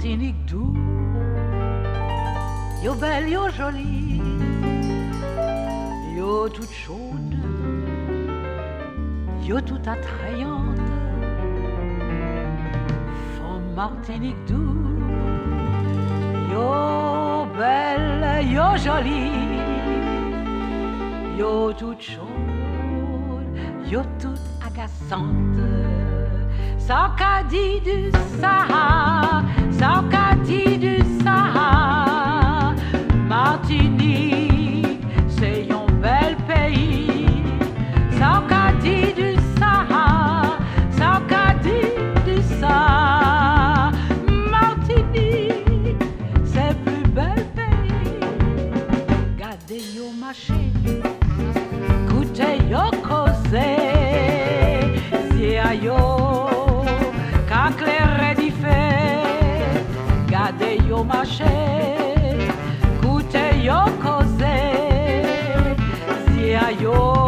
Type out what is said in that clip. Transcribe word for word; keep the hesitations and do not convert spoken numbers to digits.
Martinique doux, yo belle, yo jolie, yo toute chaude, yo toute attrayante. From Martinique doux, yo belle, yo jolie, yo toute chaude, yo toute agaçante. Sarkadi du Sahara, Sarkadi du Sahara, Martinique, c'est un bel pays. Sarkadi du Sahara, Sarkadi du Sahara, Martinique, c'est plus bel pays. Gardez yo marché, goûtez yo causé, si a yo. Claire dit fait, gardez yo marché, goûtez yo causé, si a yo.